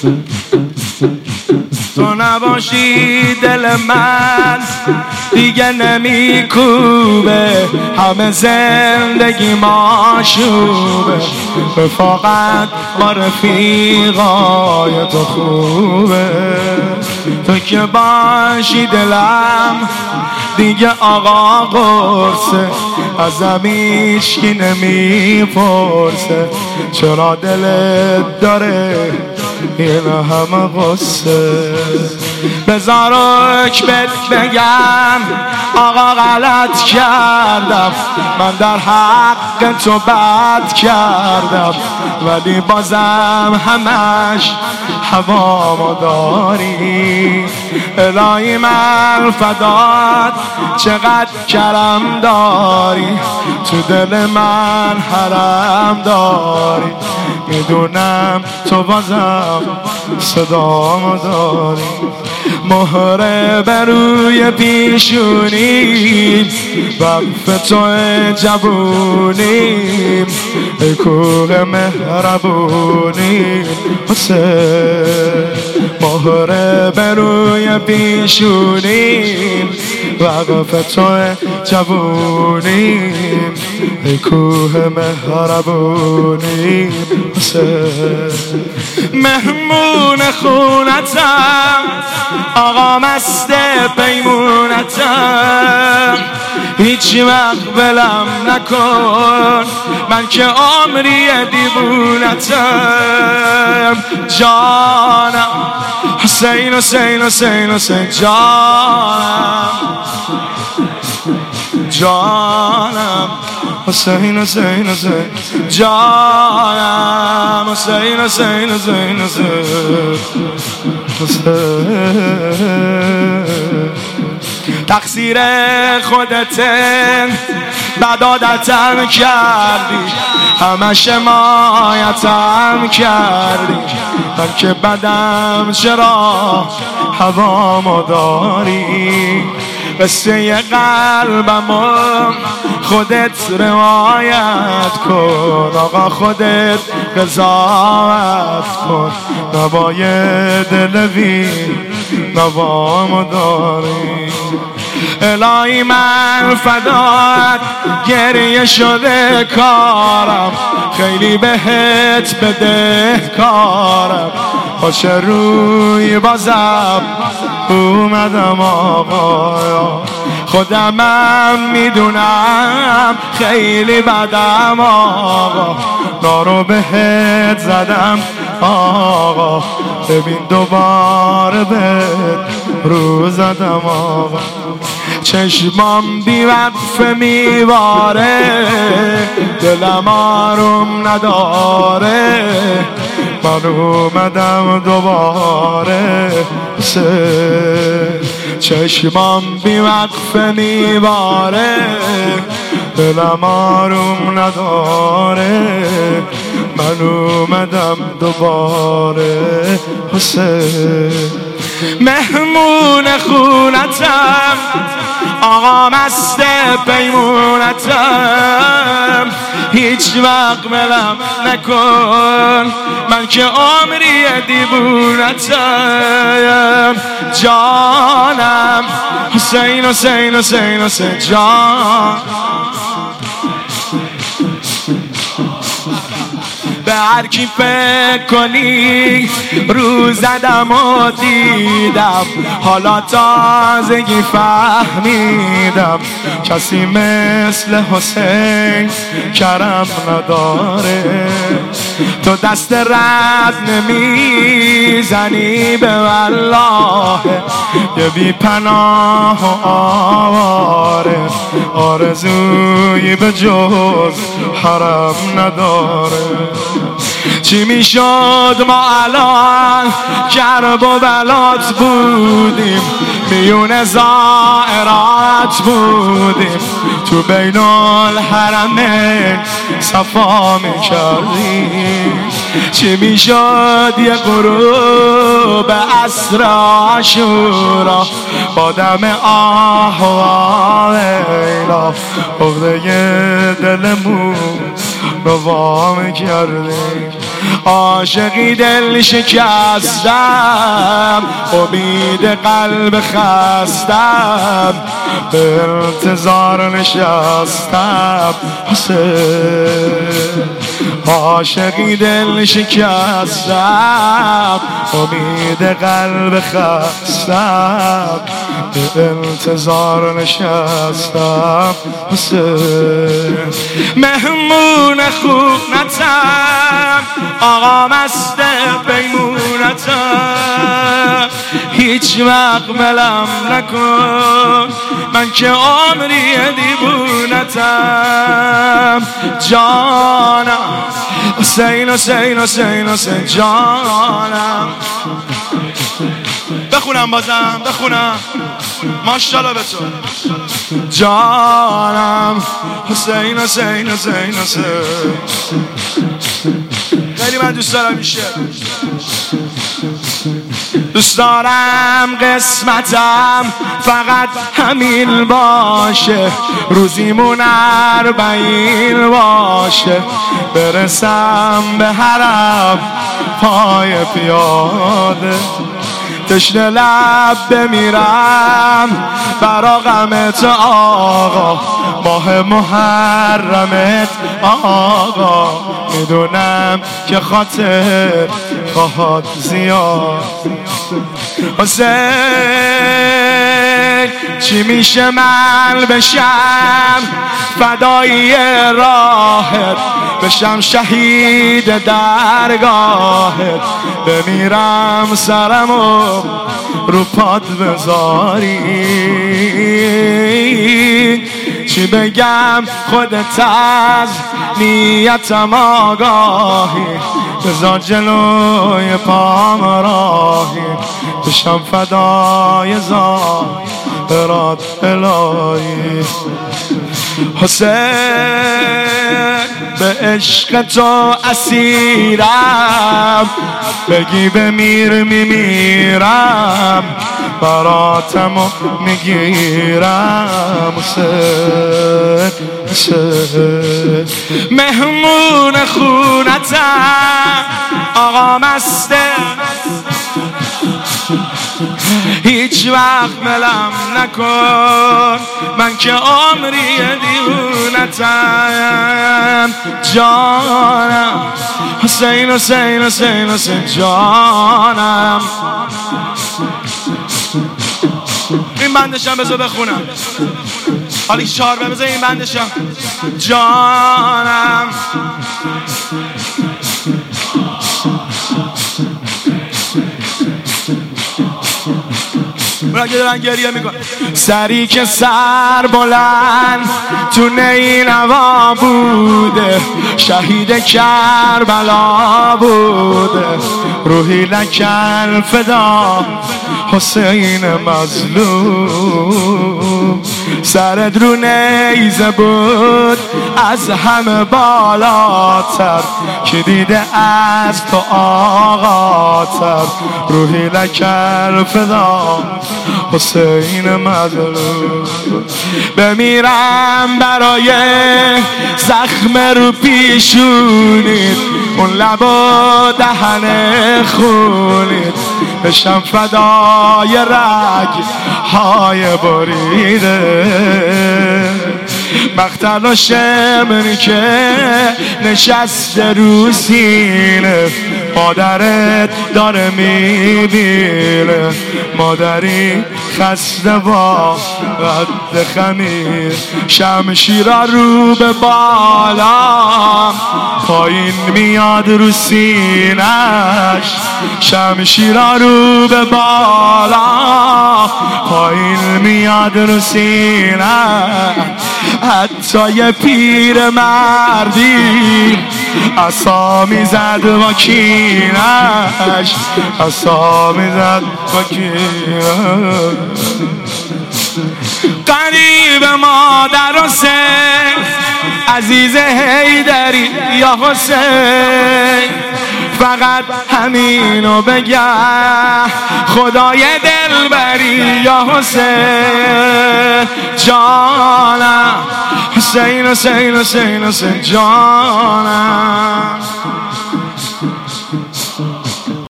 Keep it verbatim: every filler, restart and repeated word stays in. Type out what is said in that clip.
تو نباشی دل من دیگه نمیکوبه، همه زندگی ماشوبه، رفاقت با رفیقای تو خوبه. تو که باشی دلم دیگه آقا قرصه، ازم هیچکی نمیپرسه چرا دلت داره این همه غصه. بذار اکبت بگم آقا غلط کردم، من در حق تو بد کردم، ولی بازم همش هوامو داری. الهی من فدات چقدر کرم داری، تو دل من حرم داری، میدونم تو بازم صدامو داری. مهره بر روی پیشونیم وقف تو جوونیم، ای کوه مهربونیم حسین. مهره بر روی پیشونیم وقف تو جوونیم، ای کوه مهربونیم حسین. مهمون خونتم آقا مست پیمونتم، هیچ وقت بلم نکن من که عمری دیوونتم. جانم حسین حسین حسین حسین جانم، جانم حسین حسین حسین جانم، حسین حسین حسین حسین. تقصیر خودته بد عادتم کردی، همش حمایتم کردی، من که بدم چرا هوامو داری. قصه قلبمو خودت روایت کن آقا، خودت قضاوت کن، نوای دلوی نوامو داری. الهی من فدات گریه شده کارم، خیلی بهت بده کارم، خوش روی بازم اومدم آقا. خودمم میدونم خیلی بدم آقا، نارو بهت زدم آقا، ببین دوباره بهت رو زدم آقا. چشمام بی وقفه میواره، دلم آروم نداره، من اومدم دوباره سه. چشمام بی وقفه میواره، دلم آروم نداره، من اومدم دوباره حسین. مهمون خونتم آقا مست پیمونتم، هیچ وقت ملم نکن من که عمری دیوونتم. جانم حسین حسین حسین حسین جان. به هر کی فکر کنی رو زدم و دیدم، حالا تازگی فهمیدم کسی مثل حسین کرم نداره. تو دست رد نمیزنی به والله، یه بی پناه و آواره، آرزویی به جز حرم نداره. چی میشد ما الان کرب و بلات بودیم، میون زائرات بودیم، تو بین الحرمین صفا میکردیم. چی میشد یه غروب عصر عاشورا با دم آه و آیلا، عقده دلمون رو وا میکردیم. عاشقی دل شکستم، امید قلب خستم، به انتظار نشستم حسین. عاشقی دل شکستم، امید قلب خستم، به انتظار نشستم حسین. مهمون خونتم، آقا مست پیمونتم، هیچ وقت ملم نکن من که عمری دیوونتم. جانم حسین حسین حسین حسین جانم. بخونم بازم بخونم ماشاءالله به تو. جانم حسین حسین حسین حسین. خیلی من دوست دارم میشه، دوست دارم قسمتم فقط همین باشه، روزیمون اربعین باشه، برسم به حرم پای پیاده، تشنه لب بمیرم برا غمت آقا، ماه محرمت آقا، میدونم که خاطر خواهد زیاد. حسین چی میشه من بشم فدایی راهت، بشم شهید درگاهت، بمیرم سرمو رو پات بذاری. چی بگم خودت از نیتم آگاهی، بذار جلوی پام راهی، بشم فدای زارات الهی. حسین به عشق تو اسیرم، بگی بمیر میمیرم، براتمو میگیرم. حسین حسین مهمون خونتم، آقا مسته، هیچ وقت ملم نکن من که عمری دیوونتم. جانم حسین حسین حسین حسین جانم. این بندشم بذار بخونم، حالا چهار بذار این بندشم. جانم اگه دارن گریه میکن. سری که سر بلند تو نینوا بوده، شهید کربلا بوده، روحی لکن فدا حسین مظلوم. سرت رو نیزه بود از همه بالاتر، که دیده از تو آقاتر، روحی لکن فدا حسین مظلوم. بمیرم برای زخم رو پیشونید، اون لب و دهن خونید، بشم فدای رگ های بریده. مقتل و شمری که نشسته رو سینه، مادرت داره میبینه، مادری خسته با قد خمیر، شمشیرا رو به بالا، پایین میاد رو سینش، شمشیرا رو به بالا، پایین میاد رو سینش. حتی یه پیر مردی عصا میزد با کینش، عصا میزد با کینش. قریب مادر حسین، عزیز حیدری یا حسین، فقط همینو بگم خدای دلبری یا حسین. جانم حسین حسین حسین حسین جانم.